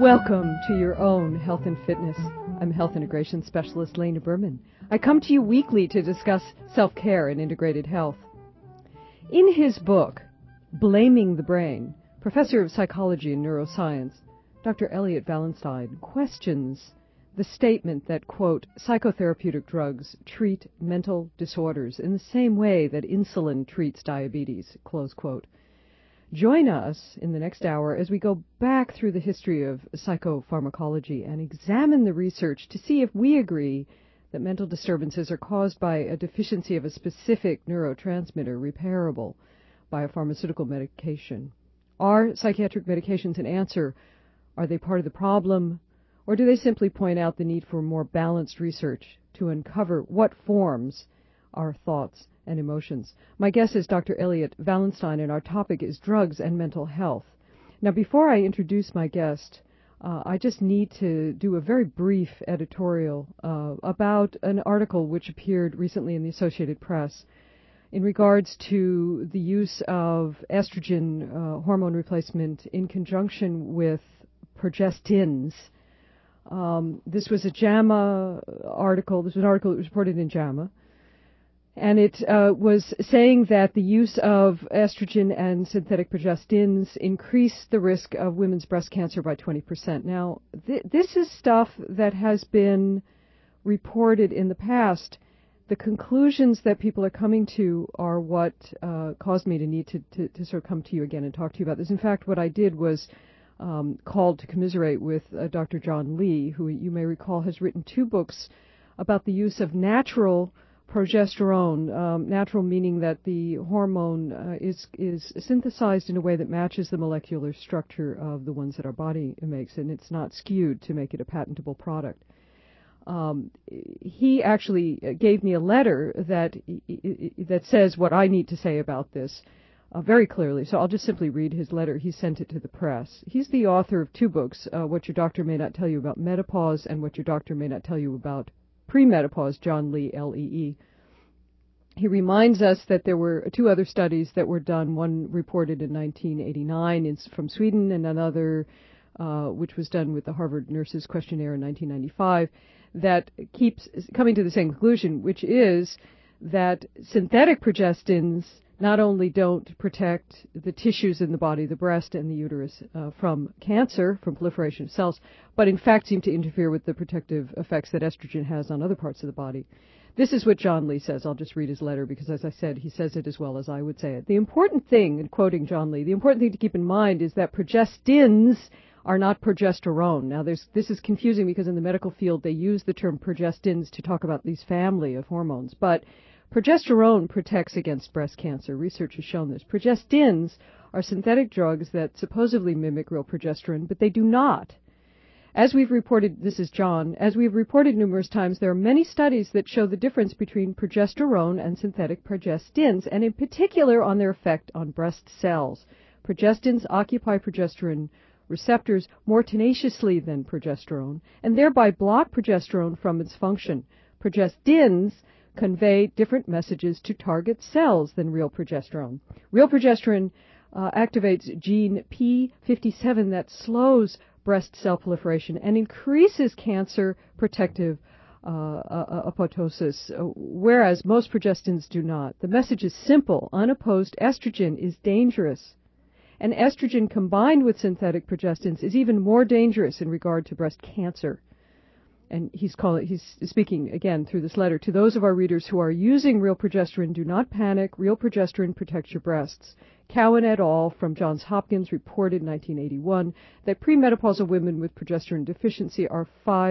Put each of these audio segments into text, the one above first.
Welcome to your own Health and Fitness. I'm Health Integration Specialist Lena Berman. I come to you weekly to discuss self-care and integrated health. In his book, Blaming the Brain, Professor of Psychology and Neuroscience, Dr. Elliot Valenstein questions the statement that, quote, psychotherapeutic drugs treat mental disorders in the same way that insulin treats diabetes, close quote. Join us in the next hour as we go back through the history of psychopharmacology and examine the research to see if we agree that mental disturbances are caused by a deficiency of a specific neurotransmitter repairable by a pharmaceutical medication. Are psychiatric medications an answer? Are they part of the problem? Or do they simply point out the need for more balanced research to uncover what forms our thoughts and emotions? My guest is Dr. Elliot Valenstein, and our topic is drugs and mental health. Now, before I introduce my guest, I just need to do a very brief editorial about an article which appeared recently in the Associated Press in regards to the use of estrogen hormone replacement in conjunction with progestins. This was a JAMA article. This was an article that was reported in JAMA. And it was saying that the use of estrogen and synthetic progestins increase the risk of women's breast cancer by 20%. Now, this is stuff that has been reported in the past. The conclusions that people are coming to are what caused me to need to sort of come to you again and talk to you about this. In fact, what I did was called to commiserate with Dr. John Lee, who you may recall has written 2 books about the use of natural progesterone, natural meaning that the hormone is synthesized in a way that matches the molecular structure of the ones that our body makes, and it's not skewed to make it a patentable product. He actually gave me a letter that says what I need to say about this very clearly, so I'll just simply read his letter. He sent it to the press. He's the author of 2 books, What Your Doctor May Not Tell You About Menopause and What Your Doctor May Not Tell You About Premenopause, John Lee, Lee. He reminds us that there were 2 other studies that were done, one reported in 1989 from Sweden and another which was done with the Harvard Nurses Questionnaire in 1995, that keeps coming to the same conclusion, which is that synthetic progestins not only don't protect the tissues in the body, the breast and the uterus, from cancer, from proliferation of cells, but in fact seem to interfere with the protective effects that estrogen has on other parts of the body. This is what John Lee says. I'll just read his letter because, as I said, he says it as well as I would say it. The important thing, and quoting John Lee, the important thing to keep in mind is that progestins are not progesterone. Now, this is confusing because in the medical field they use the term progestins to talk about these family of hormones, but progesterone protects against breast cancer. Research has shown this. Progestins are synthetic drugs that supposedly mimic real progesterone, but they do not. As we've reported, this is John, as we've reported numerous times, there are many studies that show the difference between progesterone and synthetic progestins, and in particular on their effect on breast cells. Progestins occupy progesterone receptors more tenaciously than progesterone, and thereby block progesterone from its function. Progestins convey different messages to target cells than real progesterone. Real progesterone activates gene P57 that slows breast cell proliferation and increases cancer protective apoptosis, whereas most progestins do not. The message is simple. Unopposed estrogen is dangerous. And estrogen combined with synthetic progestins is even more dangerous in regard to breast cancer. And he's speaking again through this letter to those of our readers who are using real progesterone. Do not panic. Real progesterone protects your breasts. Cowan et al. From Johns Hopkins reported in 1981 that premenopausal women with progesterone deficiency are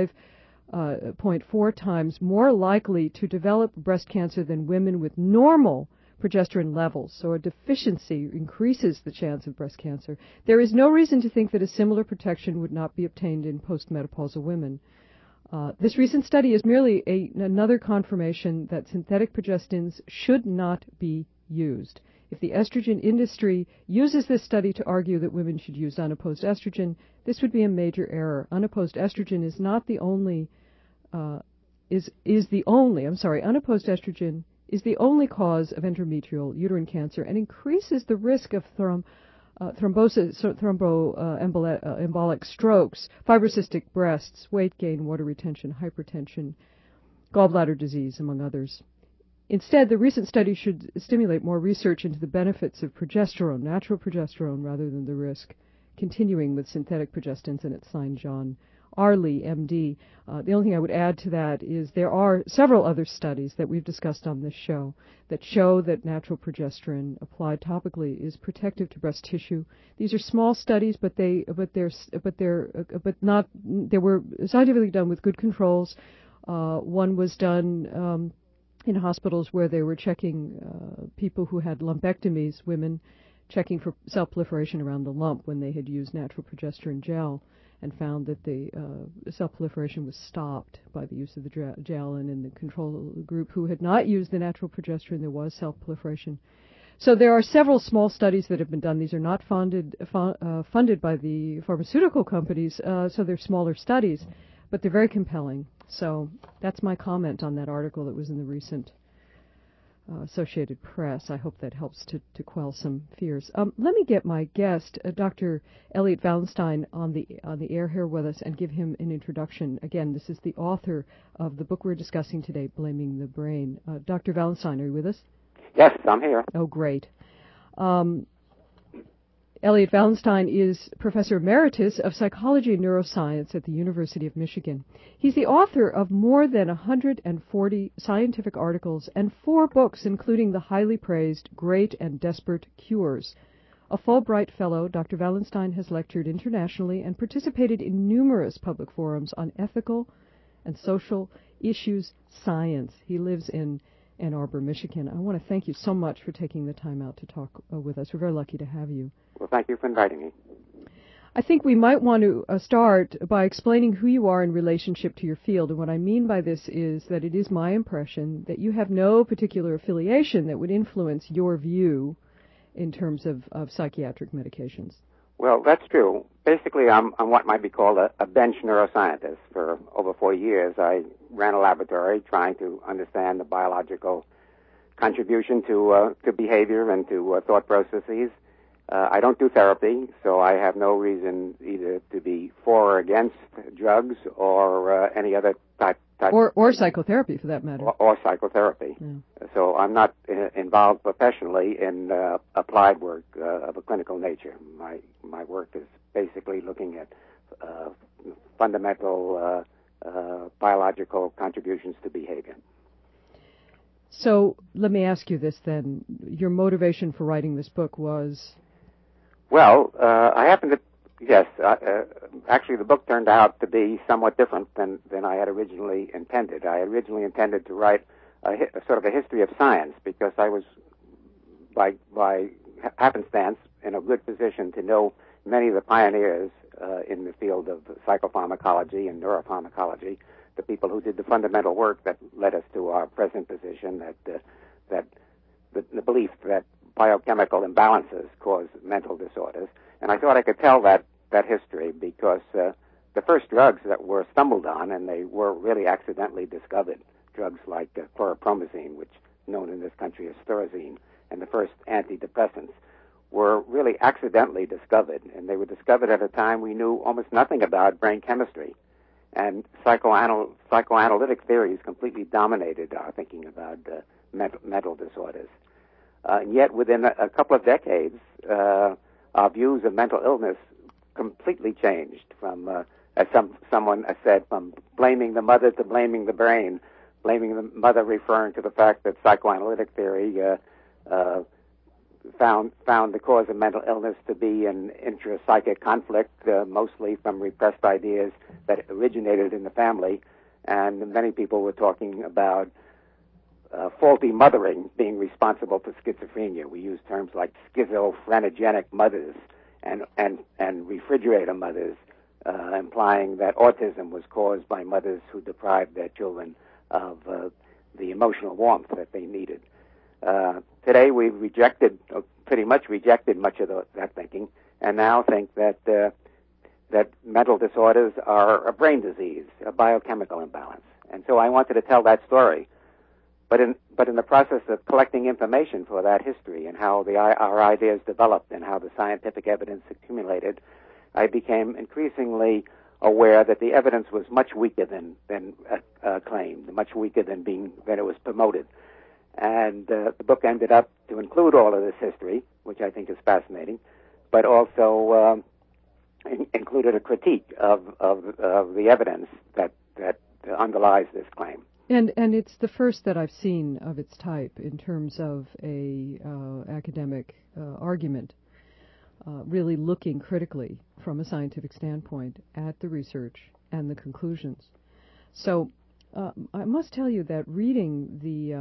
5.4 times more likely to develop breast cancer than women with normal progesterone levels. So a deficiency increases the chance of breast cancer. There is no reason to think that a similar protection would not be obtained in postmenopausal women. This recent study is merely another confirmation that synthetic progestins should not be used. If the estrogen industry uses this study to argue that women should use unopposed estrogen, this would be a major error. Unopposed estrogen is not the only, unopposed estrogen is the only cause of endometrial uterine cancer and increases the risk of thrombosis, embolic strokes, fibrocystic breasts, weight gain, water retention, hypertension, gallbladder disease, among others. Instead, the recent study should stimulate more research into the benefits of progesterone, natural progesterone, rather than the risk, continuing with synthetic progestins, and it's signed John Arley, MD. The only thing I would add to that is there are several other studies that we've discussed on this show that show that natural progesterone applied topically is protective to breast tissue. These are small studies, but they were scientifically done with good controls. One was done in hospitals where they were checking people who had lumpectomies, women checking for cell proliferation around the lump when they had used natural progesterone gel, and found that the cell proliferation was stopped by the use of the gel, and in the control group who had not used the natural progesterone, there was cell proliferation. So there are several small studies that have been done. These are not funded by the pharmaceutical companies, so they're smaller studies, but they're very compelling. So that's my comment on that article that was in the recent Associated Press. I hope that helps to quell some fears. Let me get my guest, Dr. Elliot Valenstein, on the air here with us and give him an introduction. Again, this is the author of the book we're discussing today, Blaming the Brain. Dr. Valenstein, are you with us? Yes, I'm here. Oh, great. Elliot Valenstein is Professor Emeritus of Psychology and Neuroscience at the University of Michigan. He's the author of more than 140 scientific articles and 4 books, including the highly praised Great and Desperate Cures. A Fulbright Fellow, Dr. Valenstein has lectured internationally and participated in numerous public forums on ethical and social issues science. He lives in Ann Arbor, Michigan. I want to thank you so much for taking the time out to talk with us. We're very lucky to have you. Well, thank you for inviting me. I think we might want to start by explaining who you are in relationship to your field. And what I mean by this is that it is my impression that you have no particular affiliation that would influence your view in terms of psychiatric medications. Well, that's true. Basically, I'm what might be called a bench neuroscientist. For over 4 years, I ran a laboratory trying to understand the biological contribution to behavior and to thought processes. I don't do therapy, so I have no reason either to be for or against drugs or any other type. Or psychotherapy, for that matter. Or psychotherapy. Yeah. So I'm not involved professionally in applied work of a clinical nature. My work is basically looking at fundamental biological contributions to behavior. So let me ask you this then. Your motivation for writing this book was? Well, I happen to, yes, actually the book turned out to be somewhat different than I had originally intended. I originally intended to write a sort of a history of science because I was, by happenstance, in a good position to know many of the pioneers in the field of psychopharmacology and neuropharmacology, the people who did the fundamental work that led us to our present position, that the belief that biochemical imbalances cause mental disorders. And I thought I could tell that history because the first drugs that were stumbled on, and they were really accidentally discovered, drugs like chlorpromazine, which is known in this country as Thorazine, and the first antidepressants, were really accidentally discovered. And they were discovered at a time we knew almost nothing about brain chemistry. And psychoanalytic theories completely dominated our thinking about mental disorders. And yet, within a couple of decades, our views of mental illness completely changed from, as someone has said, from blaming the mother to blaming the brain, blaming the mother referring to the fact that psychoanalytic theory found the cause of mental illness to be an intrapsychic conflict, mostly from repressed ideas that originated in the family. And many people were talking about faulty mothering being responsible for schizophrenia. We use terms like schizophrenic mothers and refrigerator mothers, implying that autism was caused by mothers who deprived their children of the emotional warmth that they needed. Today we've pretty much rejected much of that thinking, and now think that mental disorders are a brain disease, a biochemical imbalance. And so I wanted to tell that story. but in the process of collecting information for that history and how our ideas developed and how the scientific evidence accumulated, I became increasingly aware that the evidence was much weaker than claimed, much weaker than it was promoted. And the book ended up to include all of this history, which I think is fascinating, but also included a critique of the evidence that underlies this claim. And it's the first that I've seen of its type in terms of a academic argument, really looking critically from a scientific standpoint at the research and the conclusions. So I must tell you that reading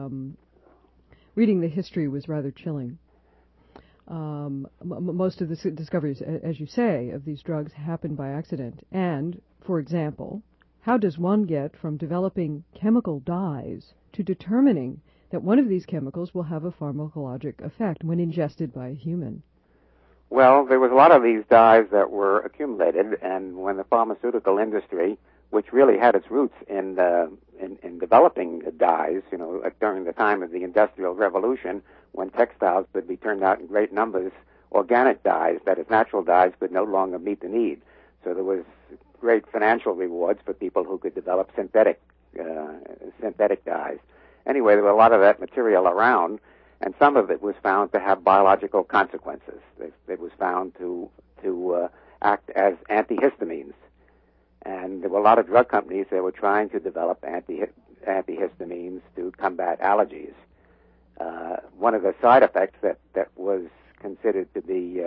the history was rather chilling. Most of the discoveries, as you say, of these drugs happened by accident. And, for example, how does one get from developing chemical dyes to determining that one of these chemicals will have a pharmacologic effect when ingested by a human? Well, there was a lot of these dyes that were accumulated, and when the pharmaceutical industry, which really had its roots in developing dyes, during the time of the Industrial Revolution, when textiles could be turned out in great numbers, organic dyes, that is, natural dyes, could no longer meet the need. So there was great financial rewards for people who could develop synthetic dyes. Anyway, there was a lot of that material around, and some of it was found to have biological consequences. It was found to act as antihistamines. And there were a lot of drug companies that were trying to develop antihistamines to combat allergies. One of the side effects that was considered to be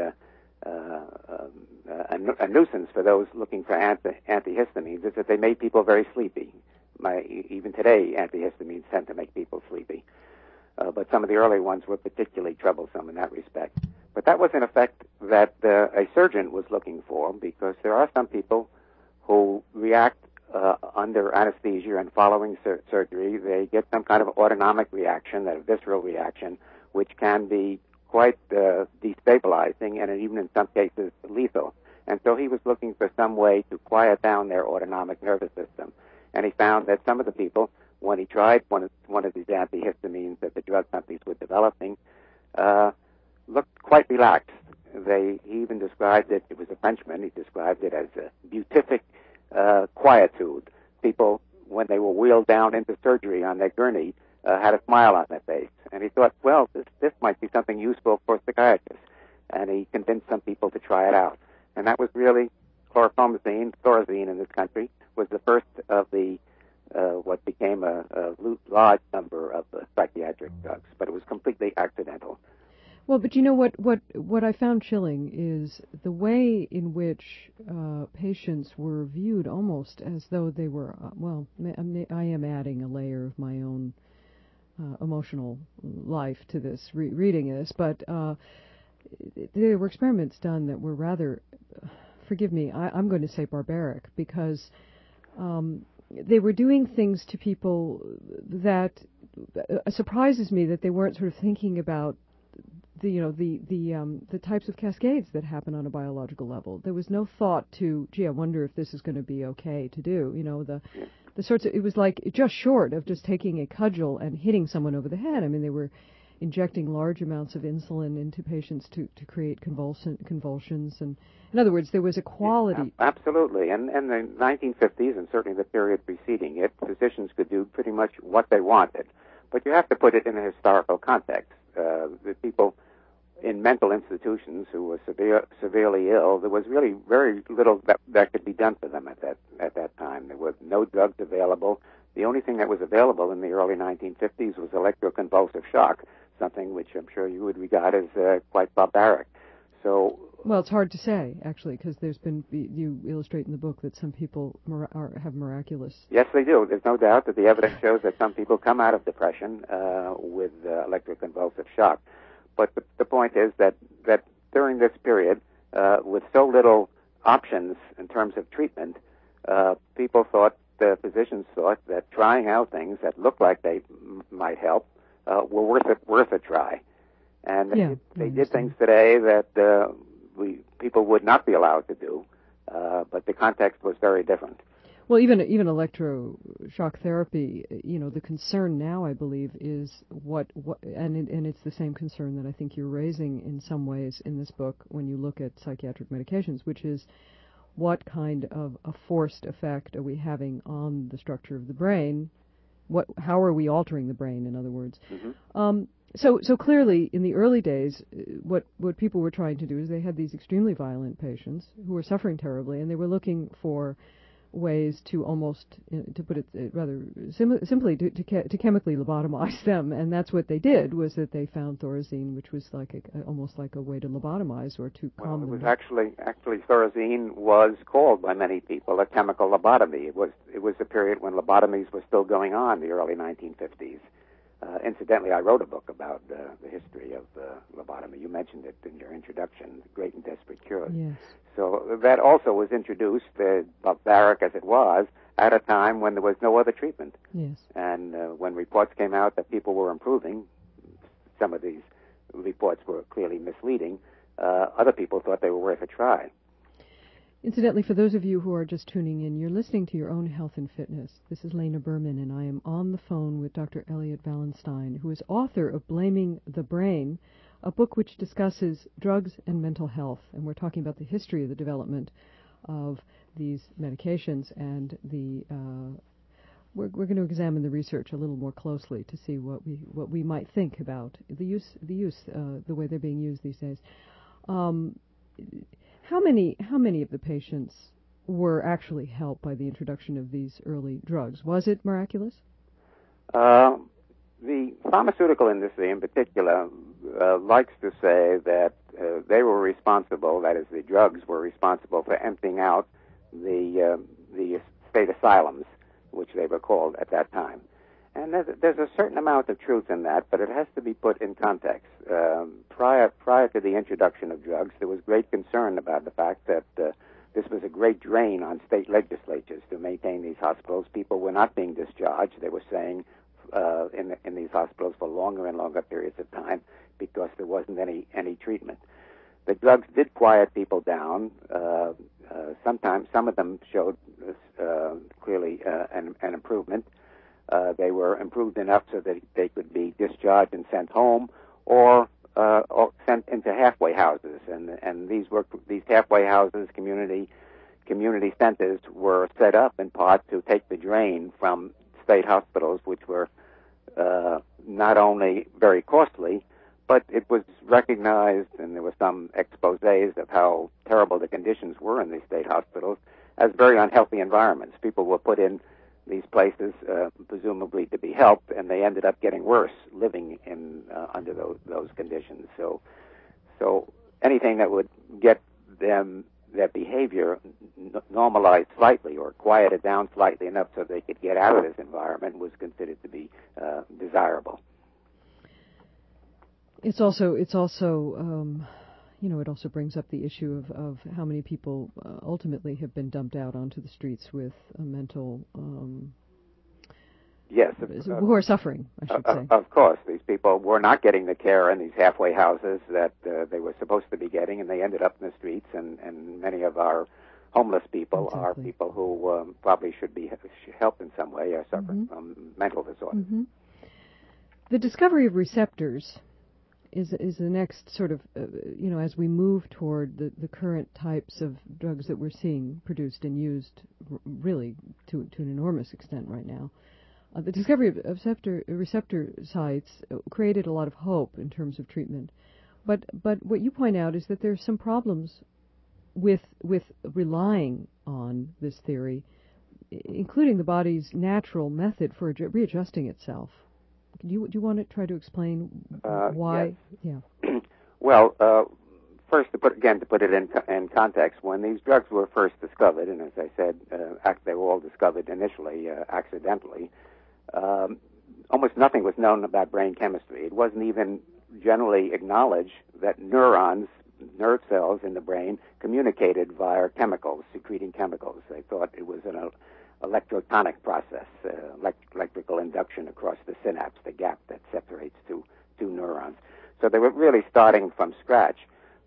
a nuisance for those looking for antihistamines is that they made people very sleepy. Even today, antihistamines tend to make people sleepy. But some of the early ones were particularly troublesome in that respect. But that was an effect that a surgeon was looking for, because there are some people who react under anesthesia and following surgery. They get some kind of autonomic reaction, a visceral reaction, which can be quite destabilizing and even in some cases lethal. And so he was looking for some way to quiet down their autonomic nervous system. And he found that some of the people, when he tried one of these antihistamines that the drug companies were developing, looked quite relaxed. He even described it was a Frenchman, he described it as a beatific quietude. People, when they were wheeled down into surgery on their gurney, had a smile on their face. And he thought, well, this might be something useful for psychiatrists. And he convinced some people to try it out. And that was really Thorazine in this country, was the first of the what became a large number of psychiatric drugs. But it was completely accidental. Well, but you know what I found chilling is the way in which patients were viewed almost as though they were, I am adding a layer of my own emotional life to this, reading this, but there were experiments done that were rather, forgive me, I'm going to say barbaric, because they were doing things to people that surprises me that they weren't sort of thinking about the types of cascades that happen on a biological level. There was no thought to, gee, I wonder if this is going to be okay to do. The sorts of, it was like just short of just taking a cudgel and hitting someone over the head. I mean, they were injecting large amounts of insulin into patients to create convulsions. And in other words, there was a quality. Yeah, absolutely. And the 1950s and certainly the period preceding it, physicians could do pretty much what they wanted. But you have to put it in a historical context. The people in mental institutions who were severely ill, there was really very little that could be done for them at that time. There were no drugs available. The only thing that was available in the early 1950s was electroconvulsive shock, something which I'm sure you would regard as quite barbaric. So, well, it's hard to say, actually, because there's been, you illustrate in the book that some people have miraculous. Yes, they do. There's no doubt that the evidence shows that some people come out of depression with electroconvulsive shock. But the point is that during this period, with so little options in terms of treatment, people thought, the physicians thought, that trying out things that looked like they might help were worth a try. And they did things today that people would not be allowed to do, but the context was very different. Well, even electroshock therapy, the concern now, I believe, is and it's the same concern that I think you're raising in some ways in this book when you look at psychiatric medications, which is what kind of a forced effect are we having on the structure of the brain? How are we altering the brain, in other words? Mm-hmm. So clearly, in the early days, what people were trying to do is they had these extremely violent patients who were suffering terribly, and they were looking for ways to almost, to put it rather simply, to chemically lobotomize them, and that's what they did. Was that they found Thorazine, which was like almost like a way to lobotomize or to calm them. Well, it was actually Thorazine was called by many people a chemical lobotomy. It was a period when lobotomies were still going on, the early 1950s. Incidentally, I wrote a book about the history of lobotomy. You mentioned it in your introduction, Great and Desperate Cures. Yes. So that also was introduced, barbaric as it was, at a time when there was no other treatment. Yes. And when reports came out that people were improving, some of these reports were clearly misleading. Other people thought they were worth a try. Incidentally, for those of you who are just tuning in, you're listening to Your Own Health and Fitness. This is Lena Berman, and I am on the phone with Dr. Elliot Valenstein, who is author of Blaming the Brain, a book which discusses drugs and mental health. And we're talking about the history of the development of these medications, and we're going to examine the research a little more closely to see what we might think about the way they're being used these days. How many of the patients were actually helped by the introduction of these early drugs? Was it miraculous? The pharmaceutical industry in particular likes to say that they were responsible, that is, the drugs were responsible for emptying out the state asylums, which they were called at that time. And there's a certain amount of truth in that, but it has to be put in context. Prior to the introduction of drugs, there was great concern about the fact that this was a great drain on state legislatures to maintain these hospitals. People were not being discharged. They were staying in these hospitals for longer and longer periods of time because there wasn't any treatment. The drugs did quiet people down. Sometimes some of them showed clearly an improvement. They were improved enough so that they could be discharged and sent home, or sent into halfway houses. And these halfway houses, community centers, were set up in part to take the drain from state hospitals, which were not only very costly, but it was recognized, and there were some exposés of how terrible the conditions were in these state hospitals, as very unhealthy environments. People were put in these places, presumably to be helped, and they ended up getting worse living in under those conditions. So anything that would get their behavior normalized slightly or quieted down slightly enough so they could get out of this environment was considered to be desirable. It's also it also brings up the issue of how many people ultimately have been dumped out onto the streets with mental yes, who are suffering, I should say. Of course, these people were not getting the care in these halfway houses that they were supposed to be getting, and they ended up in the streets. And many of our homeless people are people who probably should be helped in some way, are suffering from mental disorders. Mm-hmm. The discovery of receptors is the next sort of, as we move toward the current types of drugs that we're seeing produced and used really to an enormous extent right now. The discovery of receptor sites created a lot of hope in terms of treatment. But what you point out is that there's some problems with relying on this theory, including the body's natural method for readjusting itself. Do you want to try to explain why? Yes. Yeah. Well, first, to put it in context, when these drugs were first discovered, and as I said, they were all discovered initially accidentally, almost nothing was known about brain chemistry. It wasn't even generally acknowledged that nerve cells in the brain communicated via chemicals, secreting chemicals. They thought it was an electrotonic process, electrical induction across the synapse, the gap that separates two neurons. So they were really starting from scratch.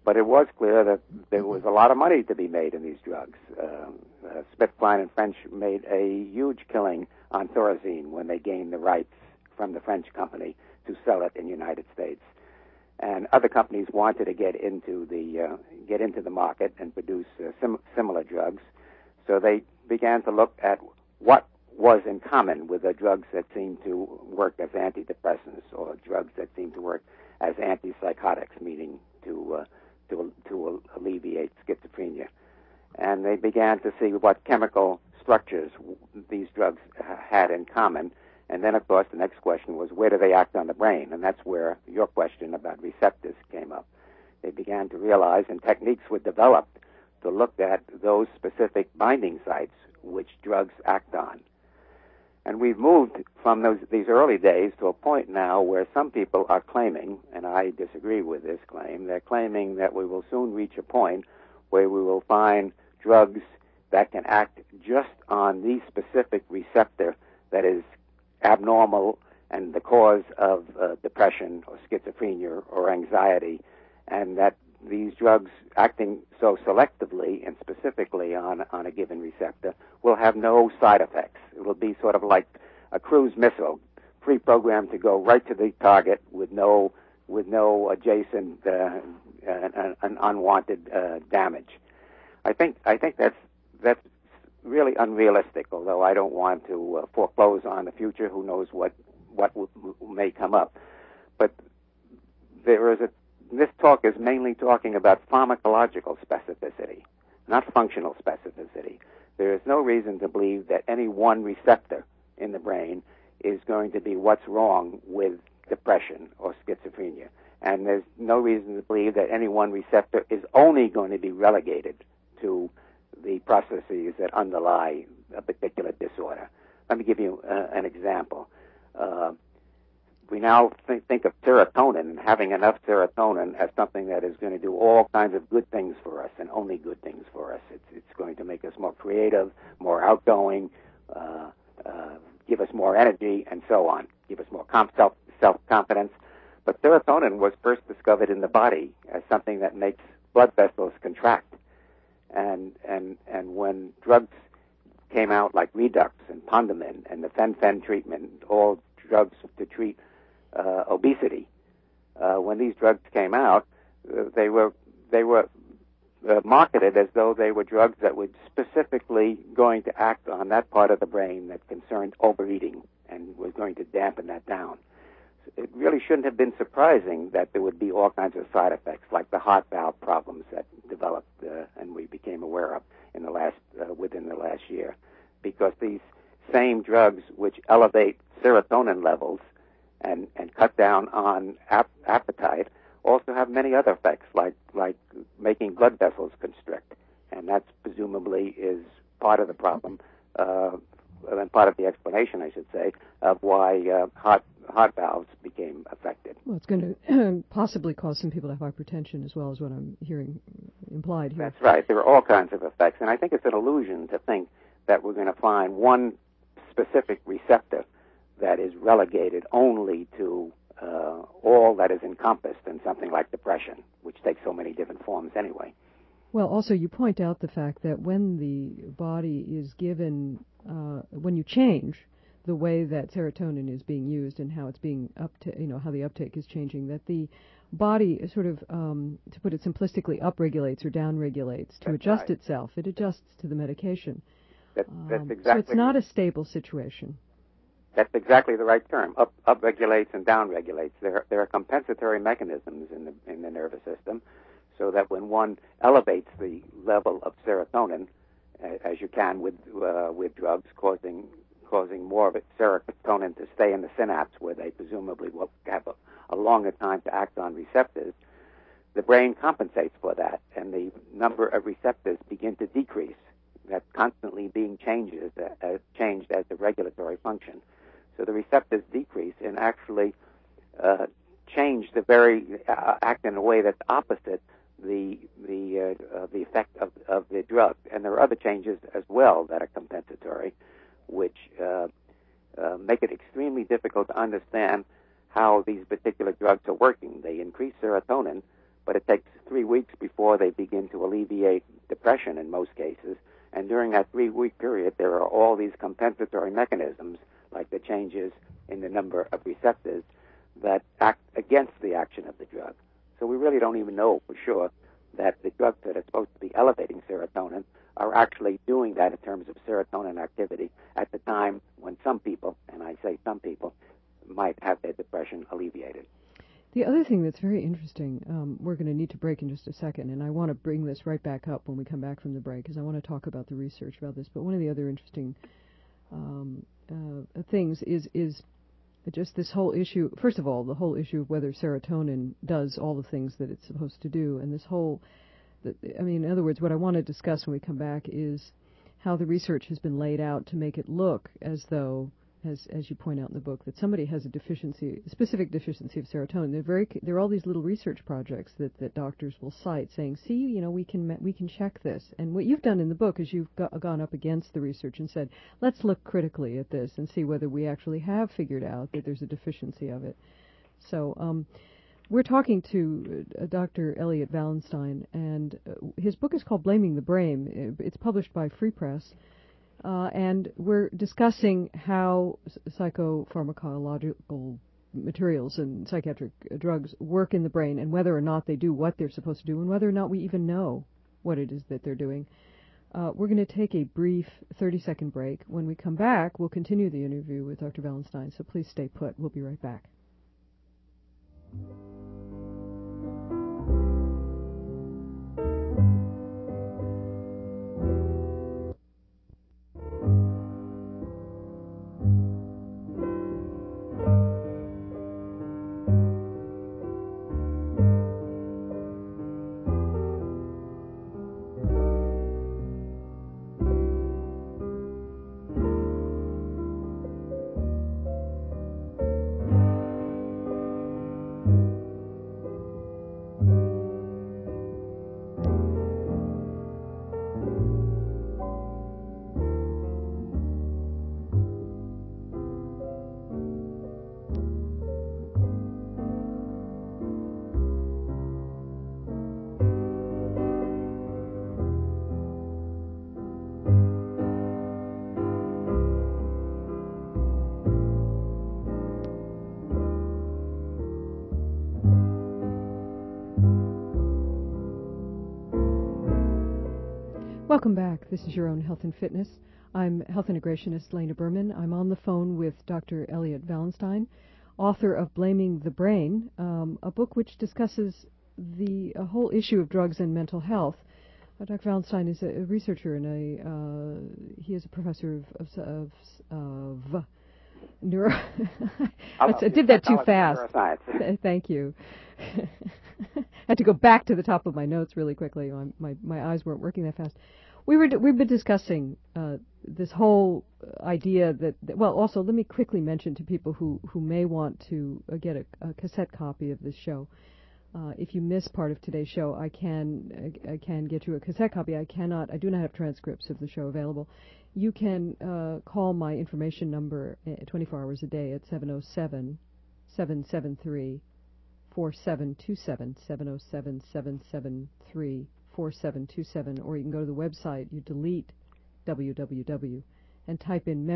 But it was clear that there was a lot of money to be made in these drugs. SmithKline and French made a huge killing on Thorazine when they gained the rights from the French company to sell it in the United States. And other companies wanted to get into the market and produce similar drugs. So they began to look at what was in common with the drugs that seemed to work as antidepressants or drugs that seemed to work as antipsychotics, meaning to alleviate schizophrenia. And they began to see what chemical structures these drugs had in common. And then, of course, the next question was, where do they act on the brain? And that's where your question about receptors came up. They began to realize, and techniques were developed to look at those specific binding sites which drugs act on. And we've moved from these early days to a point now where some people are claiming, and I disagree with this claim, they're claiming that we will soon reach a point where we will find drugs that can act just on the specific receptor that is abnormal and the cause of depression or schizophrenia or anxiety, and that these drugs acting so selectively and specifically on a given receptor will have no side effects. It will be sort of like a cruise missile, pre-programmed to go right to the target with no adjacent and unwanted damage. I think that's really unrealistic. Although I don't want to foreclose on the future. Who knows what may come up? But this talk is mainly talking about pharmacological specificity, not functional specificity. There is no reason to believe that any one receptor in the brain is going to be what's wrong with depression or schizophrenia. And there's no reason to believe that any one receptor is only going to be relegated to the processes that underlie a particular disorder. Let me give you an example. We now think of serotonin and having enough serotonin as something that is going to do all kinds of good things for us and only good things for us. It's going to make us more creative, more outgoing, give us more energy, and so on, give us more self-confidence. But serotonin was first discovered in the body as something that makes blood vessels contract. And when drugs came out like Redux and Pondamin and the fen-phen treatment, all drugs to treat obesity, when these drugs came out, they were marketed as though they were drugs that were specifically going to act on that part of the brain that concerned overeating and was going to dampen that down. It really shouldn't have been surprising that there would be all kinds of side effects, like the heart valve problems that developed and we became aware of within the last year, because these same drugs which elevate serotonin levels and cut down on appetite also have many other effects, like making blood vessels constrict, and that presumably is part of the problem, and part of the explanation, I should say, of why heart valves became affected. Well, it's going to possibly cause some people to have hypertension as well, as what I'm hearing implied here. That's right. There are all kinds of effects, and I think it's an illusion to think that we're going to find one specific receptor that is relegated only to all that is encompassed in something like depression, which takes so many different forms anyway. Well, also you point out the fact that when the body is given, when you change the way that serotonin is being used and how it's being how the uptake is changing, that the body sort of, to put it simplistically, upregulates or downregulates to adjust itself. It adjusts to the medication. That's exactly. So it's not a stable situation. That's exactly the right term. Upregulates and downregulates. There are compensatory mechanisms in the nervous system, so that when one elevates the level of serotonin, as you can with drugs, causing more of serotonin to stay in the synapse where they presumably will have a longer time to act on receptors, the brain compensates for that, and the number of receptors begin to decrease. That's constantly being changed as a regulatory function. So the receptors decrease and actually change act in a way that's opposite the effect of the drug. And there are other changes as well that are compensatory, which make it extremely difficult to understand how these particular drugs are working. They increase serotonin, but it takes 3 weeks before they begin to alleviate depression in most cases. And during that 3-week period, there are all these compensatory mechanisms, like the changes in the number of receptors, that act against the action of the drug. So we really don't even know for sure that the drugs that are supposed to be elevating serotonin are actually doing that in terms of serotonin activity at the time when some people, and I say some people, might have their depression alleviated. The other thing that's very interesting, we're going to need to break in just a second, and I want to bring this right back up when we come back from the break, because I want to talk about the research about this. But one of the other interesting things is just this whole issue. First of all, the whole issue of whether serotonin does all the things that it's supposed to do, and this whole, in other words, what I want to discuss when we come back is how the research has been laid out to make it look as though, as you point out in the book, that somebody has a specific deficiency of serotonin. There are all these little research projects that doctors will cite, saying, "See, we can check this." And what you've done in the book is you've gone up against the research and said, "Let's look critically at this and see whether we actually have figured out that there's a deficiency of it." So we're talking to Dr. Elliot Valenstein, and his book is called "Blaming the Brain." It's published by Free Press. And we're discussing how psychopharmacological materials and psychiatric drugs work in the brain, and whether or not they do what they're supposed to do, and whether or not we even know what it is that they're doing. We're going to take a brief 30-second break. When we come back, we'll continue the interview with Dr. Valenstein, so please stay put. We'll be right back. Welcome back. This is Your Own Health and Fitness. I'm health integrationist Lena Berman. I'm on the phone with Dr. Elliot Valenstein, author of Blaming the Brain, a book which discusses the whole issue of drugs and mental health. Dr. Valenstein is a researcher, and he is a professor of neuro. I did that too fast. Thank you. I had to go back to the top of my notes really quickly. My eyes weren't working that fast. We've been discussing this whole idea that well, also let me quickly mention to people who may want to get a cassette copy of this show. If you miss part of today's show, I can get you a cassette copy. I do not have transcripts of the show available. You can call my information number 24 hours a day at 707-773-4727, 707-773-4727, or you can go to the website, you delete www, and type in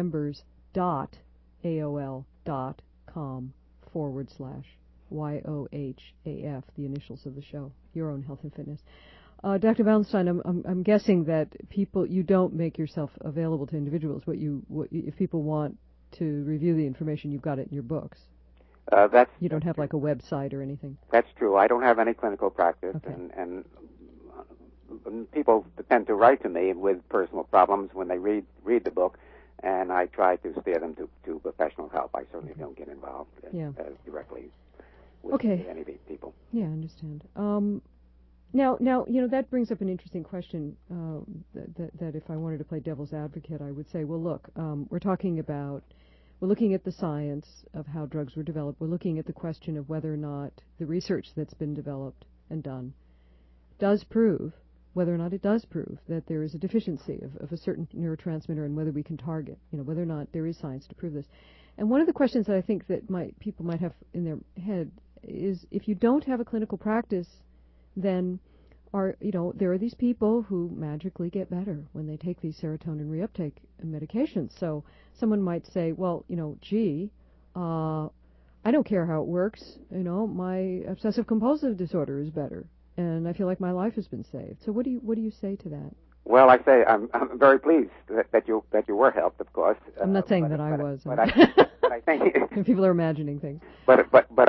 members.aol.com/YOHAF, the initials of the show, Your Own Health and Fitness. Dr. Valenstein, I'm guessing that you don't make yourself available to individuals. If people want to review the information, you've got it in your books. You don't have like a website or anything. That's true. I don't have any clinical practice, okay. and people tend to write to me with personal problems when they read the book, and I try to steer them to professional help. I certainly don't get involved directly with any of these people. Yeah, I understand. Now, that brings up an interesting question that if I wanted to play devil's advocate, I would say, well, look, we're looking at the science of how drugs were developed. We're looking at the question of whether or not the research that's been developed and done does prove, whether or not it does prove that there is a deficiency of a certain neurotransmitter and whether we can target, whether or not there is science to prove this. And one of the questions that I think that people might have in their head is, if you don't have a clinical practice, then there are these people who magically get better when they take these serotonin reuptake medications. So someone might say, well, gee, I don't care how it works. My obsessive compulsive disorder is better, and I feel like my life has been saved. So what do you say to that? Well, I say I'm very pleased that you were helped, of course. I'm not saying that I was. But I think people are imagining things. But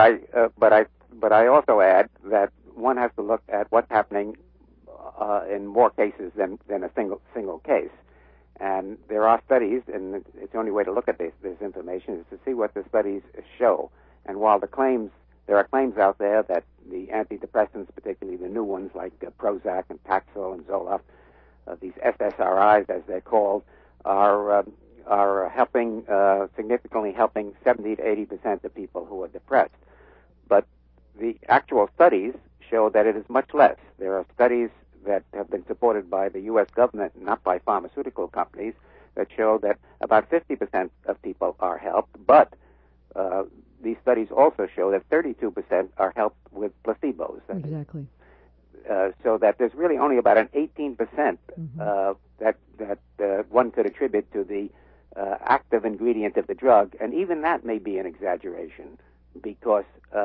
I also add that one has to look at what's happening in more cases than a single case. And there are studies, and it's the only way to look at this information is to see what the studies show. And while there are claims out there that the antidepressants, particularly the new ones like Prozac and Paxil and Zoloft, these SSRIs as they're called, are helping significantly helping 70 to 80% of people who are depressed. But the actual studies show that it is much less. There are studies that have been supported by the U.S. government, not by pharmaceutical companies, that show that about 50% of people are helped, but these studies also show that 32% are helped with placebos. Exactly. So that there's really only about an 18% that one could attribute to the active ingredient of the drug, and even that may be an exaggeration because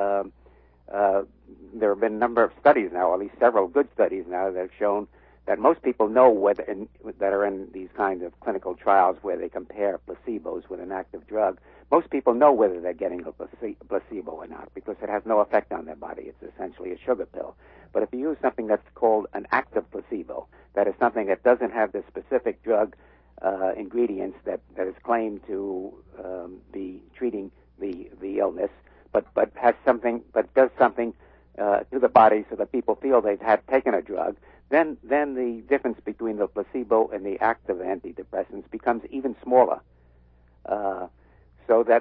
there have been a number of studies now, at least several good studies now, that have shown that most people know that are in these kinds of clinical trials where they compare placebos with an active drug. Most people know whether they're getting a placebo or not because it has no effect on their body. It's essentially a sugar pill. But if you use something that's called an active placebo, that is something that doesn't have the specific drug ingredients that is claimed to be treating the illness, but does something to the body so that people feel they've taken a drug, then the difference between the placebo and the active antidepressants becomes even smaller. So that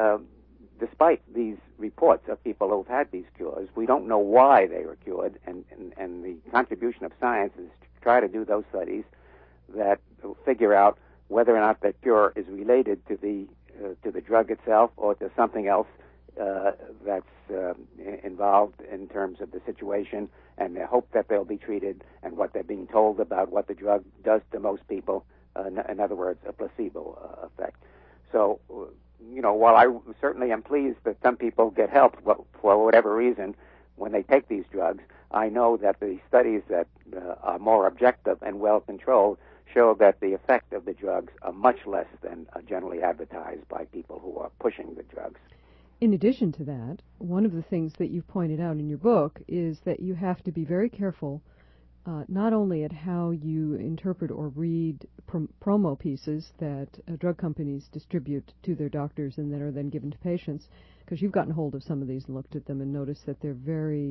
despite these reports of people who've had these cures, we don't know why they were cured, and the contribution of science is to try to do those studies that figure out whether or not the cure is related to the drug itself or to something else that's involved in terms of the situation, and they hope that they'll be treated and what they're being told about what the drug does to most people, in other words, a placebo effect. So, while I certainly am pleased that some people get help for whatever reason when they take these drugs, I know that the studies that are more objective and well-controlled show that the effect of the drugs are much less than generally advertised by people who are pushing the drugs. In addition to that, one of the things that you've pointed out in your book is that you have to be very careful not only at how you interpret or read promo pieces that drug companies distribute to their doctors and that are then given to patients, because you've gotten hold of some of these and looked at them and noticed that they're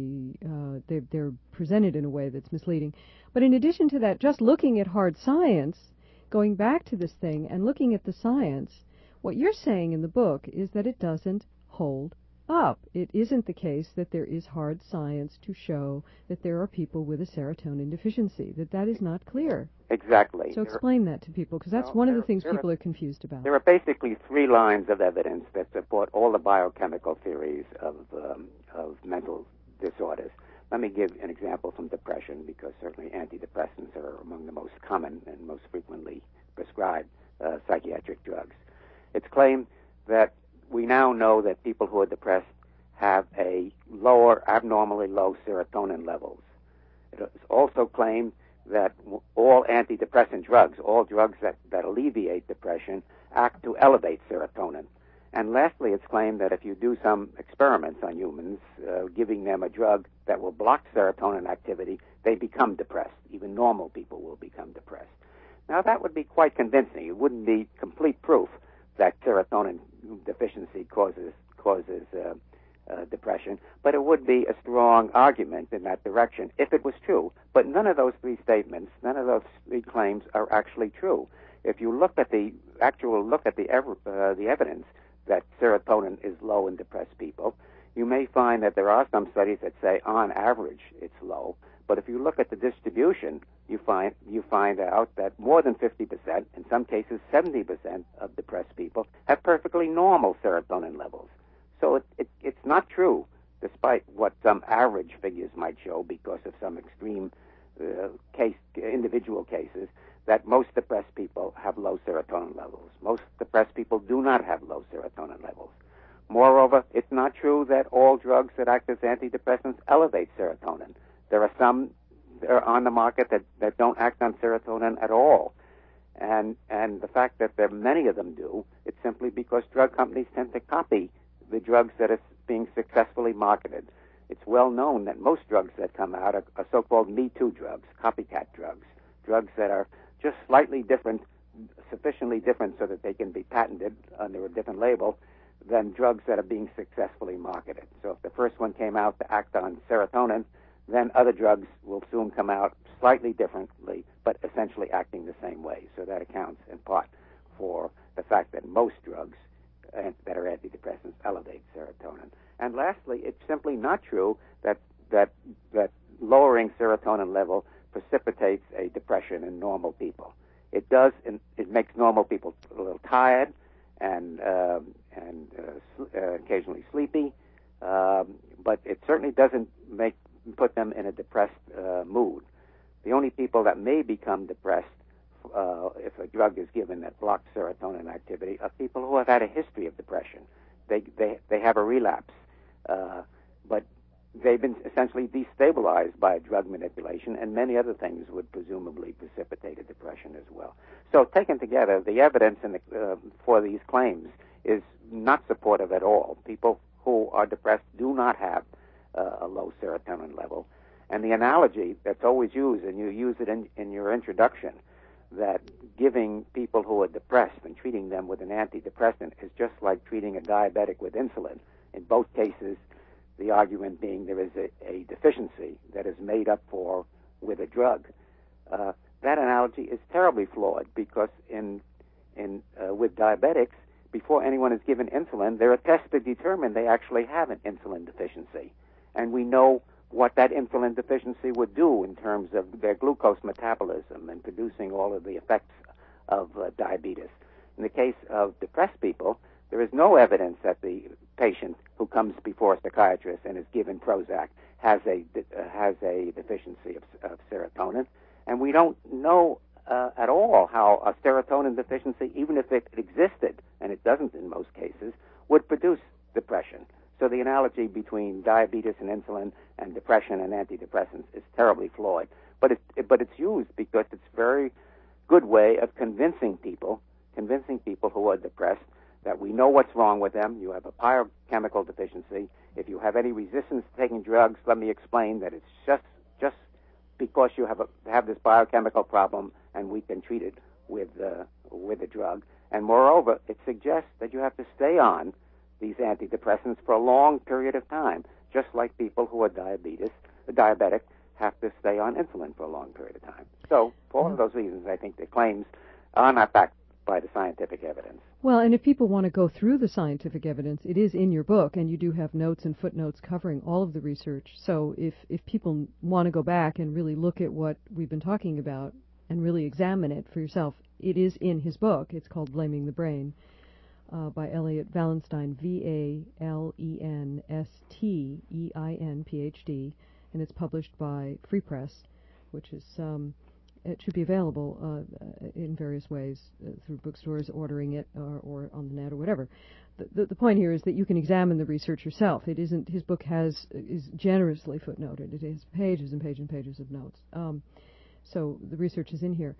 they're presented in a way that's misleading. But in addition to that, just looking at hard science, going back to this thing and looking at the science, what you're saying in the book is that it doesn't hold up. It isn't the case that there is hard science to show that there are people with a serotonin deficiency, that is not clear. Exactly. So explain that to people, because that's one of the things people are confused about. There are basically three lines of evidence that support all the biochemical theories of mental disorders. Let me give an example from depression, because certainly antidepressants are among the most common and most frequently prescribed psychiatric drugs. It's claimed that we now know that people who are depressed have abnormally low serotonin levels. It is also claimed that all antidepressant drugs, all drugs that alleviate depression, act to elevate serotonin. And lastly, it's claimed that if you do some experiments on humans, giving them a drug that will block serotonin activity, they become depressed. Even normal people will become depressed. Now, that would be quite convincing. It wouldn't be complete proof that serotonin deficiency causes depression, but it would be a strong argument in that direction if it was true. But none of those three statements, none of those three claims are actually true. If you look at the evidence that serotonin is low in depressed people, you may find that there are some studies that say on average it's low. But if you look at the distribution, you find out that more than 50%, in some cases 70% of depressed people have perfectly normal serotonin levels. So it's not true despite what some average figures might show because of some extreme individual cases, that most depressed people have low serotonin levels. Most depressed people do not have low serotonin levels. Moreover, it's not true that all drugs that act as antidepressants elevate serotonin. There are some that are on the market that don't act on serotonin at all. And the fact that there many of them do, it's simply because drug companies tend to copy the drugs that are being successfully marketed. It's well known that most drugs that come out are so-called Me Too drugs, copycat drugs, drugs that are just slightly different, sufficiently different so that they can be patented under a different label than drugs that are being successfully marketed. So if the first one came out to act on serotonin, then other drugs will soon come out slightly differently, but essentially acting the same way. So that accounts in part for the fact that most drugs that are antidepressants elevate serotonin. And lastly, it's simply not true that lowering serotonin level precipitates a depression in normal people. It does, and it makes normal people a little tired and occasionally sleepy, but it certainly doesn't put them in a depressed mood. The only people that may become depressed if a drug is given that blocks serotonin activity are people who have had a history of depression. They have a relapse, but they've been essentially destabilized by drug manipulation, and many other things would presumably precipitate a depression as well. So taken together, the evidence for these claims is not supportive at all. People who are depressed do not have a low serotonin level. And the analogy that's always used, and you use it in your introduction, that giving people who are depressed and treating them with an antidepressant is just like treating a diabetic with insulin. In both cases, the argument being there is a deficiency that is made up for with a drug. That analogy is terribly flawed because with diabetics, before anyone is given insulin, there are tests to determine they actually have an insulin deficiency. And we know what that insulin deficiency would do in terms of their glucose metabolism and producing all of the effects of diabetes. In the case of depressed people, there is no evidence that the patient who comes before a psychiatrist and is given Prozac has a deficiency of serotonin, and we don't know at all how a serotonin deficiency, even if it existed, and it doesn't in most cases, would produce depression. So the analogy between diabetes and insulin and depression and antidepressants is terribly flawed. But it's used because it's a very good way of convincing people who are depressed that we know what's wrong with them. You have a biochemical deficiency. If you have any resistance to taking drugs, let me explain that it's just because you have this biochemical problem, and we can treat it with a drug. And moreover, it suggests that you have to stay on these antidepressants for a long period of time, just like people who are diabetic have to stay on insulin for a long period of time. So, for all of those reasons, I think the claims are not backed by the scientific evidence. Well, and if people want to go through the scientific evidence, it is in your book, and you do have notes and footnotes covering all of the research. So if people want to go back and really look at what we've been talking about and really examine it for yourself, it is in his book. It's called Blaming the Brain. By Elliot Valenstein, Valenstein, Ph.D., and it's published by Free Press, which is, it should be available in various ways, through bookstores, ordering it, or on the net, or whatever. The point here is that you can examine the research yourself. It isn't, his book is generously footnoted. It has pages and pages and pages of notes. So the research is in here.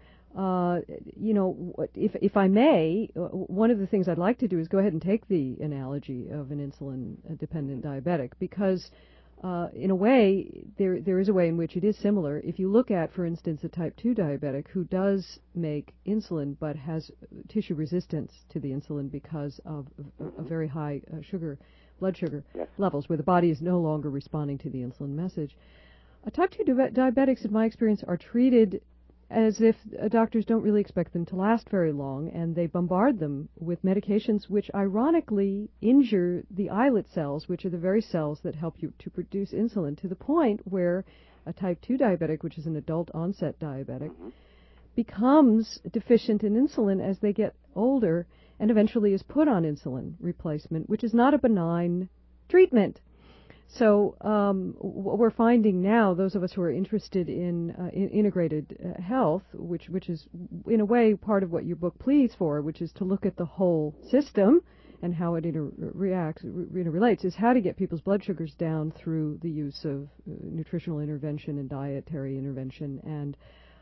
If I may, one of the things I'd like to do is go ahead and take the analogy of an insulin-dependent diabetic, because in a way, there is a way in which it is similar. If you look at, for instance, a type 2 diabetic who does make insulin but has tissue resistance to the insulin because of a very high blood sugar levels, where the body is no longer responding to the insulin message, type 2 diabetics, in my experience, are treated as if doctors don't really expect them to last very long, and they bombard them with medications which ironically injure the islet cells, which are the very cells that help you to produce insulin, to the point where a type 2 diabetic, which is an adult onset diabetic, becomes deficient in insulin as they get older and eventually is put on insulin replacement, which is not a benign treatment. So what we're finding now, those of us who are interested in integrated health, which is in a way part of what your book pleads for, which is to look at the whole system and how it interrelates, is how to get people's blood sugars down through the use of nutritional intervention and dietary intervention and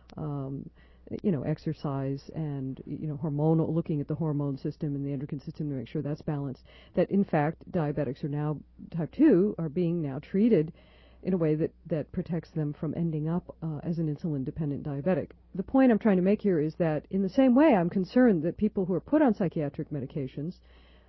exercise and, hormonal, looking at the hormone system and the endocrine system to make sure that's balanced. That, in fact, diabetics are now, type 2, are being now treated in a way that protects them from ending up as an insulin-dependent diabetic. The point I'm trying to make here is that in the same way, I'm concerned that people who are put on psychiatric medications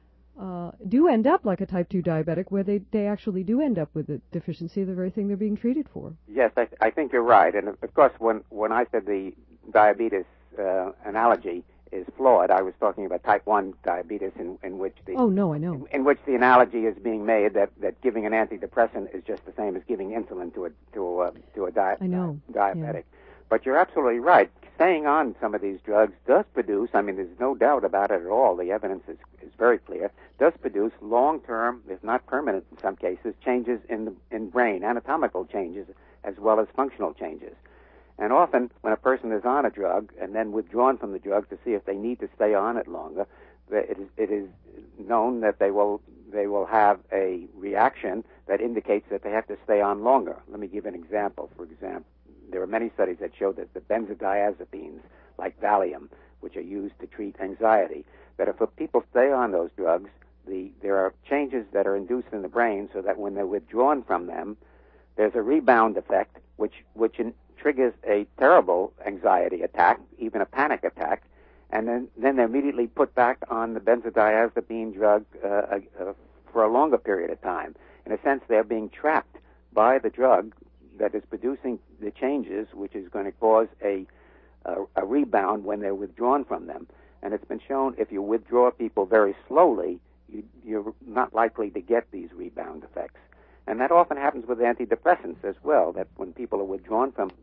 do end up like a type 2 diabetic, where they actually do end up with a deficiency of the very thing they're being treated for. Yes, I think you're right. And, of course, when I said the diabetes analogy is flawed, I was talking about type 1 diabetes in which the... Oh, no, I know. In which the analogy is being made that giving an antidepressant is just the same as giving insulin to a diabetic. Yeah. But you're absolutely right. Staying on some of these drugs does produce, there's no doubt about it at all, the evidence is very clear, does produce long-term, if not permanent in some cases, changes in brain, anatomical changes, as well as functional changes. And often, when a person is on a drug and then withdrawn from the drug to see if they need to stay on it longer, it is known that they will have a reaction that indicates that they have to stay on longer. Let me give an example. For example, there are many studies that show that the benzodiazepines, like Valium, which are used to treat anxiety, that if people stay on those drugs, there are changes that are induced in the brain so that when they're withdrawn from them, there's a rebound effect which triggers a terrible anxiety attack, even a panic attack, and then they're immediately put back on the benzodiazepine drug for a longer period of time. In a sense, they're being trapped by the drug that is producing the changes, which is going to cause a rebound when they're withdrawn from them. And it's been shown if you withdraw people very slowly, you're not likely to get these rebound effects. And that often happens with antidepressants as well, that when people are withdrawn from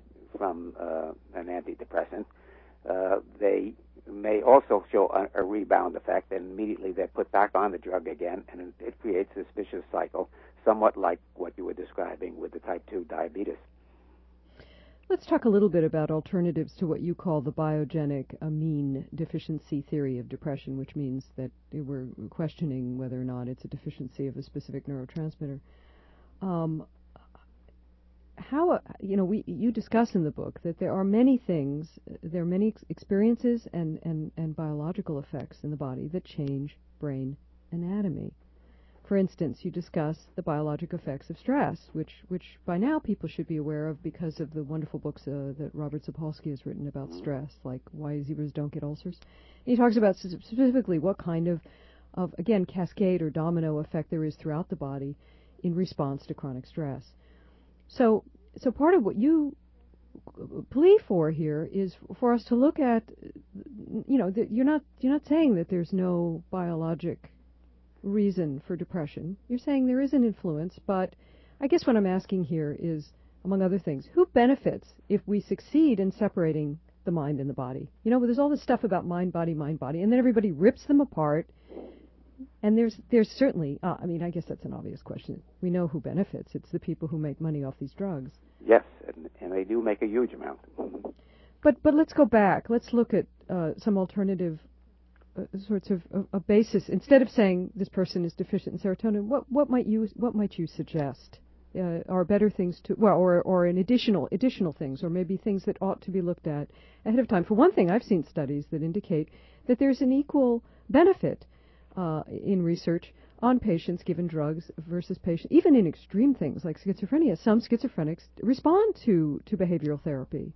an antidepressant, they may also show a rebound effect, and immediately they're put back on the drug again, and it creates this vicious cycle, somewhat like what you were describing with the type 2 diabetes. Let's talk a little bit about alternatives to what you call the biogenic amine deficiency theory of depression, which means that we're questioning whether or not it's a deficiency of a specific neurotransmitter. You discuss in the book that there are many things, there are many experiences and biological effects in the body that change brain anatomy. For instance, you discuss the biologic effects of stress, which by now people should be aware of because of the wonderful books that Robert Sapolsky has written about stress, like Why Zebras Don't Get Ulcers. And he talks about specifically what kind of again, cascade or domino effect there is throughout the body in response to chronic stress. So part of what you plea for here is for us to look at, you're not saying that there's no biologic reason for depression. You're saying there is an influence, but I guess what I'm asking here is, among other things, who benefits if we succeed in separating the mind and the body? There's all this stuff about mind, body, and then everybody rips them apart. And there's certainly, I guess that's an obvious question. We know who benefits. It's the people who make money off these drugs. Yes, and they do make a huge amount. But let's go back. Let's look at some alternative sorts of a basis. Instead of saying this person is deficient in serotonin, what might you suggest are better things to, or an additional things, or maybe things that ought to be looked at ahead of time? For one thing, I've seen studies that indicate that there's an equal benefit in research on patients given drugs versus patients, even in extreme things like schizophrenia. Some schizophrenics respond to behavioral therapy,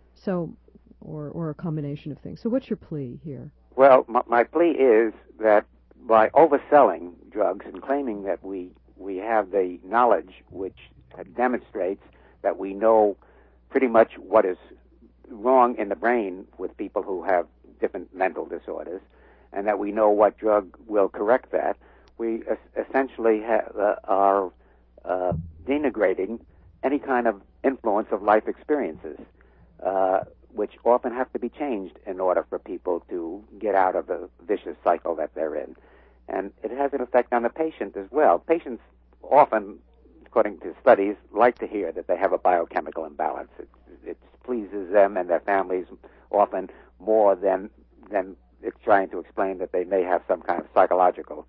or a combination of things. So what's your plea here? Well, my plea is that by overselling drugs and claiming that we have the knowledge which demonstrates that we know pretty much what is wrong in the brain with people who have different mental disorders, and that we know what drug will correct that, we essentially are denigrating any kind of influence of life experiences, which often have to be changed in order for people to get out of the vicious cycle that they're in. And it has an effect on the patient as well. Patients often according to studies, like to hear that they have a biochemical imbalance. It pleases them and their families often more than it's trying to explain that they may have some kind of psychological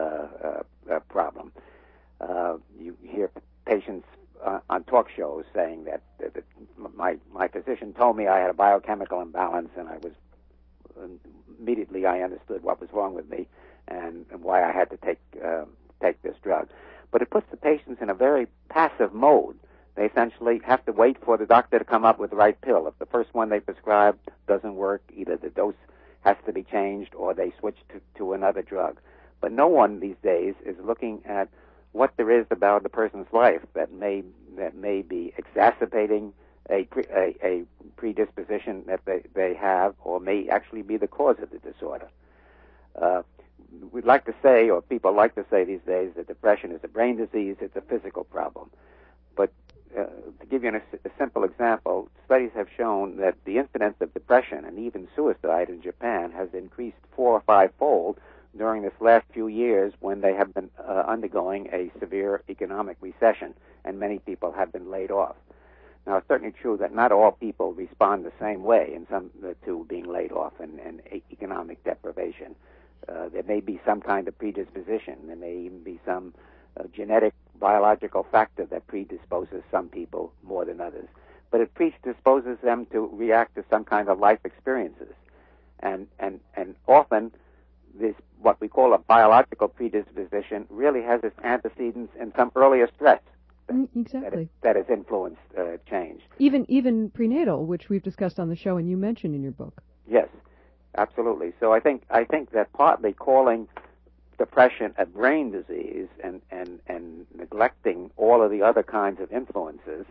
problem. You hear patients on talk shows saying that my physician told me I had a biochemical imbalance, and immediately I understood what was wrong with me and why I had to take this drug. But it puts the patients in a very passive mode. They essentially have to wait for the doctor to come up with the right pill. If the first one they prescribe doesn't work, either the dose has to be changed or they switch to another drug. But no one these days is looking at what there is about the person's life that may be exacerbating a predisposition that they have, or may actually be the cause of the disorder. We'd like to say, or people like to say these days, that depression is a brain disease, it's a physical problem. But to give you a simple example, studies have shown that the incidence of depression and even suicide in Japan has increased 4 or 5-fold during this last few years when they have been undergoing a severe economic recession, and many people have been laid off. Now, it's certainly true that not all people respond the same way to being laid off and economic deprivation. There may be some kind of predisposition. There may even be some genetic, biological factor that predisposes some people more than others. But it predisposes them to react to some kind of life experiences. And often, this, what we call a biological predisposition, really has its antecedents in some earlier stress. Exactly. That has influenced change. Even prenatal, which we've discussed on the show and you mentioned in your book. Yes, absolutely. So I think that partly calling depression a brain disease and neglecting all of the other kinds of influences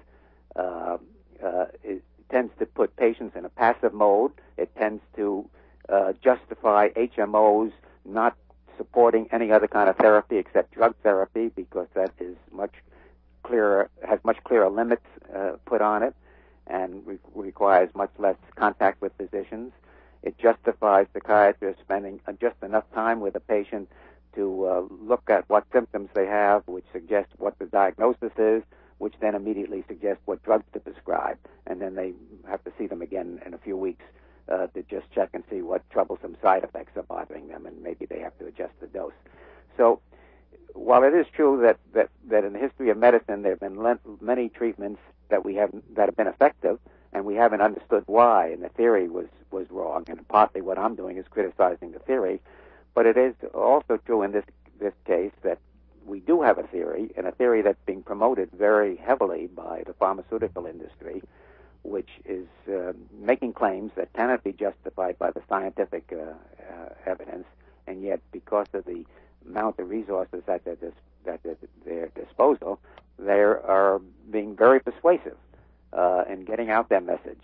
it tends to put patients in a passive mode. It tends to justify HMOs not supporting any other kind of therapy except drug therapy, because that is has much clearer limits put on it and requires much less contact with physicians. It justifies psychiatrists spending just enough time with a patient to look at what symptoms they have, which suggests what the diagnosis is, which then immediately suggests what drugs to prescribe. And then they have to see them again in a few weeks to just check and see what troublesome side effects are bothering them, and maybe they have to adjust the dose. So while it is true that in the history of medicine there have been many treatments that have been effective, and we haven't understood why, and the theory was wrong, and partly what I'm doing is criticizing the theory, but it is also true in this case that we do have a theory, and a theory that's being promoted very heavily by the pharmaceutical industry, which is making claims that cannot be justified by the scientific evidence, and yet because of the amount of resources at their disposal, they are being very persuasive in getting out their message.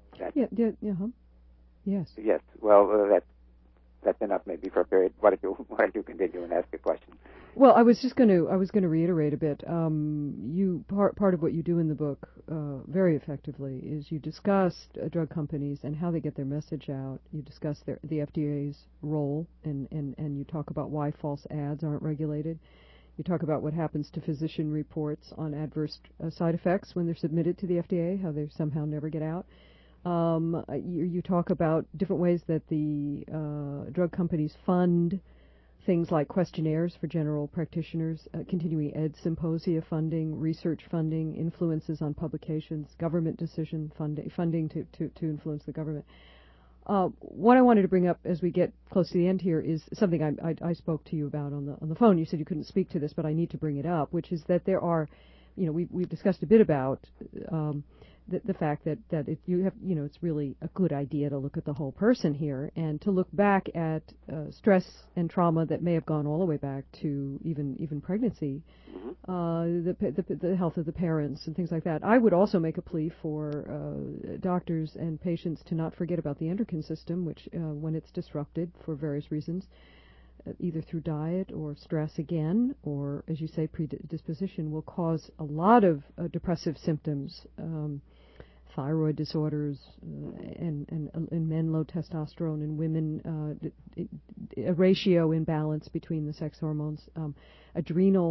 Yes. Yes. Well, that's enough maybe for a period. Why don't you continue and ask a question? Well, I was going to reiterate a bit. Part of what you do in the book very effectively is you discuss drug companies and how they get their message out. You discuss the FDA's role, and you talk about why false ads aren't regulated. You talk about what happens to physician reports on adverse side effects when they're submitted to the FDA, how they somehow never get out. You talk about different ways that the drug companies fund things like questionnaires for general practitioners, continuing ed symposia funding, research funding, influences on publications, government decision funding to influence the government. What I wanted to bring up as we get close to the end here is something I spoke to you about on the phone. You said you couldn't speak to this, but I need to bring it up, which is that there are, we've discussed a bit about the fact that it's really a good idea to look at the whole person here and to look back at stress and trauma that may have gone all the way back to even pregnancy, the health of the parents and things like that. I would also make a plea for doctors and patients to not forget about the endocrine system, which when it's disrupted for various reasons, either through diet or stress again, or as you say, predisposition, will cause a lot of depressive symptoms. Thyroid disorders, and in men low testosterone, in women a ratio imbalance between the sex hormones, adrenal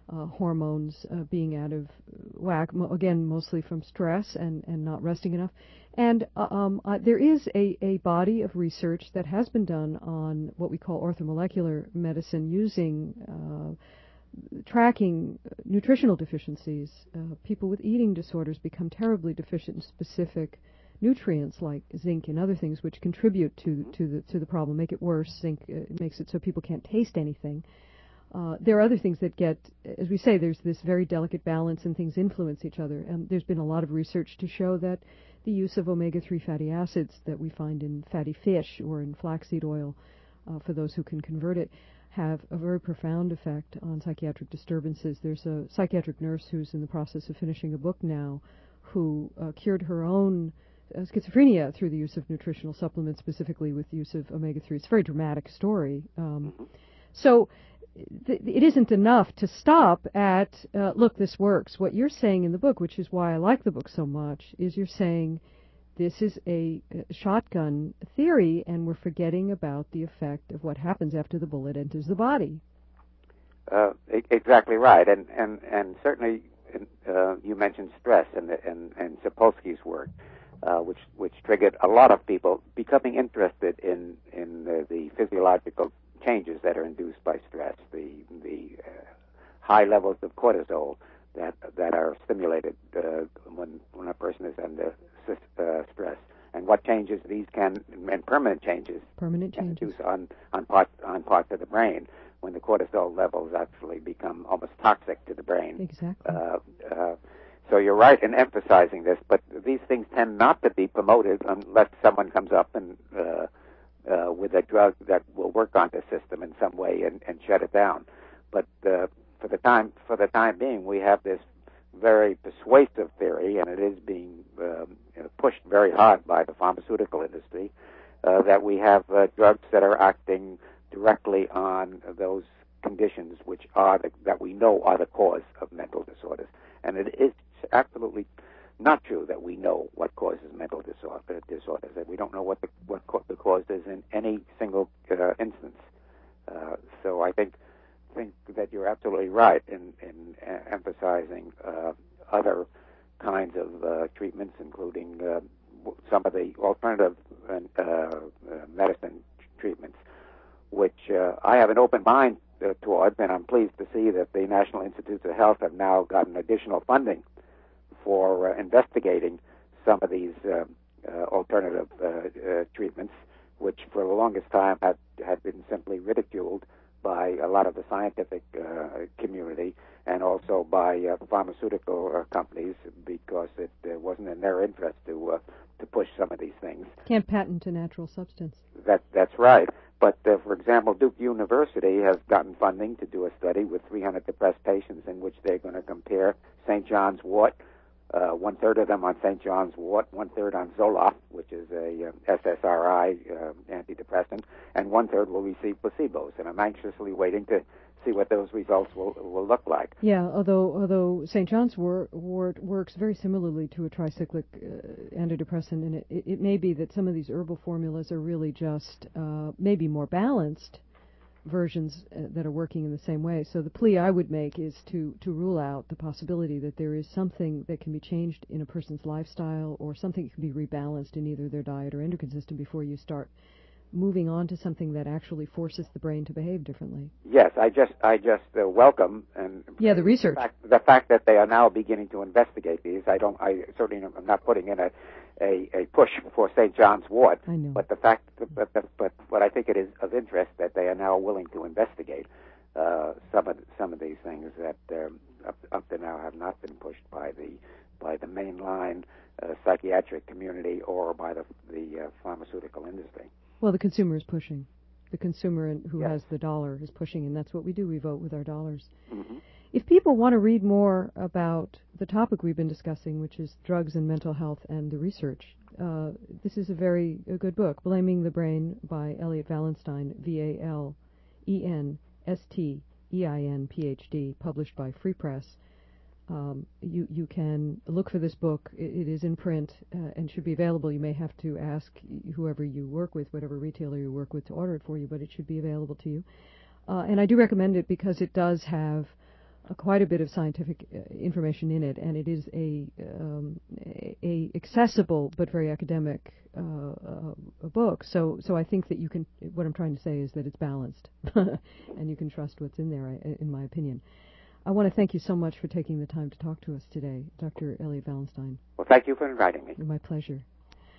hormones being out of whack, again, mostly from stress and not resting enough. And there is a body of research that has been done on what we call orthomolecular medicine using tracking nutritional deficiencies. People with eating disorders become terribly deficient in specific nutrients like zinc and other things which contribute to the problem, make it worse. Zinc makes it so people can't taste anything. There are other things that get, as we say, there's this very delicate balance and things influence each other. There's been a lot of research to show that the use of omega-3 fatty acids that we find in fatty fish or in flaxseed oil, for those who can convert it, have a very profound effect on psychiatric disturbances. There's a psychiatric nurse who's in the process of finishing a book now who cured her own schizophrenia through the use of nutritional supplements, specifically with the use of omega-3. It's a very dramatic story. So it isn't enough to stop at, look, this works. What you're saying in the book, which is why I like the book so much, is you're saying this is a shotgun theory, and we're forgetting about the effect of what happens after the bullet enters the body. Exactly right, and certainly you mentioned stress and Sapolsky's work, which triggered a lot of people becoming interested in the physiological changes that are induced by stress, the high levels of cortisol that are stimulated when a person is under stress, and what changes these can, and permanent changes induce on parts of the brain when the cortisol levels actually become almost toxic to the brain. Exactly. So you're right in emphasizing this, but these things tend not to be promoted unless someone comes up and with a drug that will work on the system in some way and shut it down. But for the time being, we have this very persuasive theory, and it is being pushed very hard by the pharmaceutical industry, that we have drugs that are acting directly on those conditions which are that we know are the cause of mental disorders. And it is absolutely not true that we know what causes mental disorders. That we don't know what the cause is in any single instance. So I think that you're absolutely right in emphasizing other kinds of treatments, including some of the alternative medicine treatments, which I have an open mind towards, and I'm pleased to see that the National Institutes of Health have now gotten additional funding for investigating some of these alternative treatments, which for the longest time had been simply ridiculed by a lot of the scientific community and also by pharmaceutical companies, because it wasn't in their interest to push some of these things. Can't patent a natural substance. That's right. But, for example, Duke University has gotten funding to do a study with 300 depressed patients in which they're going to compare St. John's wort, one-third of them on St. John's wort, one-third on Zoloft, which is a SSRI antidepressant, and one-third will receive placebos. And I'm anxiously waiting to see what those results will look like. Yeah, although St. John's wort works very similarly to a tricyclic antidepressant, and it may be that some of these herbal formulas are really just maybe more balanced versions that are working in the same way. So the plea I would make is to rule out the possibility that there is something that can be changed in a person's lifestyle or something that can be rebalanced in either their diet or endocrine system before you start moving on to something that actually forces the brain to behave differently. Yes, I just welcome and the research. The fact that they are now beginning to investigate these. I certainly am not putting in a push for St. John's wort. I know. But the fact, but what I think it is of interest that they are now willing to investigate some of these things that up to now have not been pushed by the mainline psychiatric community or by the pharmaceutical industry. Well, the consumer is pushing. The consumer who Yes. has the dollar is pushing, and that's what we do. We vote with our dollars. Mm-hmm. If people want to read more about the topic we've been discussing, which is drugs and mental health and the research, this is a good book, Blaming the Brain by Elliot Valenstein, Valenstein, PhD, published by Free Press. You can look for this book. It is in print and should be available. You may have to ask whoever you work with, whatever retailer you work with, to order it for you, but it should be available to you. And I do recommend it because it does have quite a bit of scientific information in it, and it is a accessible but very academic book. So I think that you can. What I'm trying to say is that it's balanced, and you can trust what's in there. In my opinion, I want to thank you so much for taking the time to talk to us today, Dr. Elliot Valenstein. Well, thank you for inviting me. My pleasure.